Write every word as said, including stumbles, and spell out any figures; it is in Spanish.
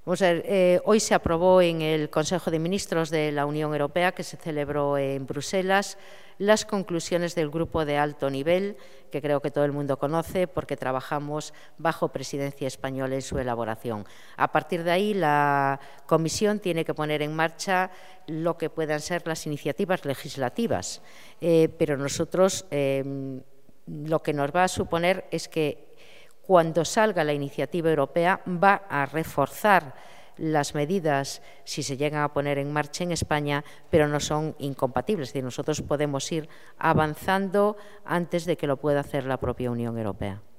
Vamos a ver, eh, hoy se aprobó en el Consejo de Ministros de la Unión Europea, que se celebró en Bruselas, las conclusiones del grupo de alto nivel, que creo que todo el mundo conoce porque trabajamos bajo presidencia española en su elaboración. A partir de ahí, la Comisión tiene que poner en marcha lo que puedan ser las iniciativas legislativas, eh, pero nosotros eh, lo que nos va a suponer es que cuando salga la iniciativa europea va a reforzar las medidas si se llegan a poner en marcha en España, pero no son incompatibles. Es decir, nosotros podemos ir avanzando antes de que lo pueda hacer la propia Unión Europea.